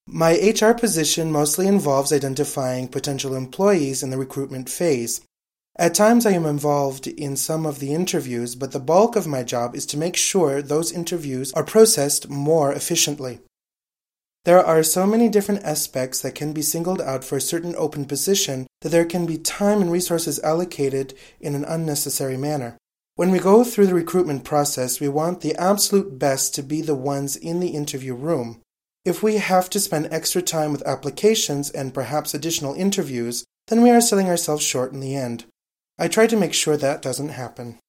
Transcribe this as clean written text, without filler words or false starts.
My HR position mostly involves identifying potential employees in the recruitment phase. At times I am involved in some of the interviews, but the bulk of my job is to make sure those interviews are processed more efficiently. There are so many different aspects that can be singled out for a certain open position that there can be time and resources allocated in an unnecessary manner. When we go through the recruitment process, we want the absolute best to be the ones in the interview room. If we have to spend extra time with applications and perhaps additional interviews, then we are selling ourselves short in the end. I try to make sure that doesn't happen.